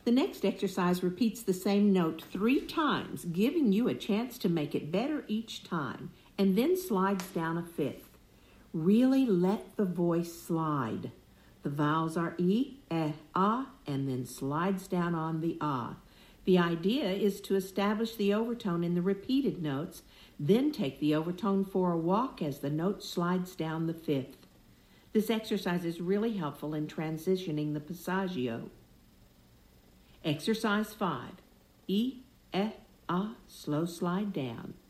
The next exercise repeats the same note 3 times, giving you a chance to make it better each time, and then slides down a 5th. Really let the voice slide. The vowels are E, ah, and then slides down on the ah. The idea is to establish the overtone in the repeated notes, then take the overtone for a walk as the note slides down the 5th. This exercise is really helpful in transitioning the passaggio. Exercise 5. E, ah, slow slide down.